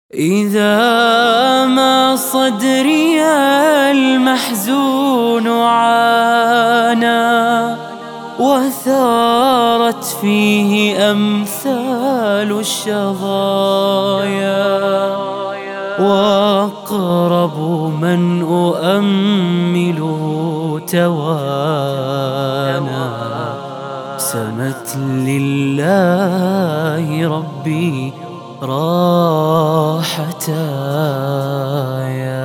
إذا ما صدري المحزون عانى وثارت فيه أمثال الشظايا، وأقرب من أؤمله توانى، سمت لله ربي راحتايا.